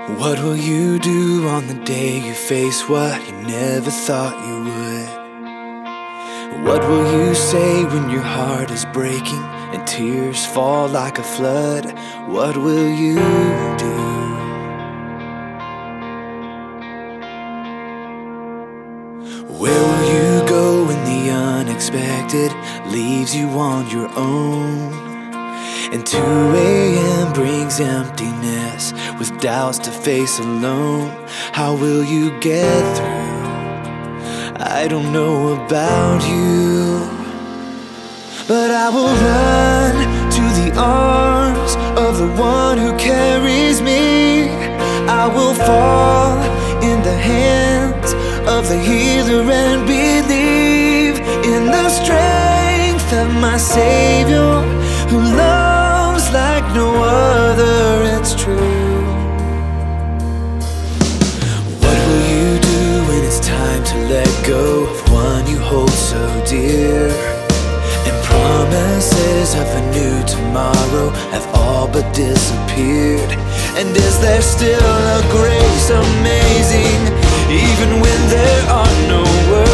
What will you do on the day you face what you never thought you would? What will you say when your heart is breaking and tears fall like a flood? What will you do? Where will you go when the unexpected leaves you on your own? And 2 a.m. brings emptiness with doubts to face alone. How will you get through? I don't know about you, but I will run to the arms of the one who carries me. I will fall in the hands of the healer and believe in the strength of my Savior, who loves like no other, it's true. What will you do when it's time to let go of one you hold so dear? And promises of a new tomorrow have all but disappeared. And is there still a grace amazing, even when there are no words?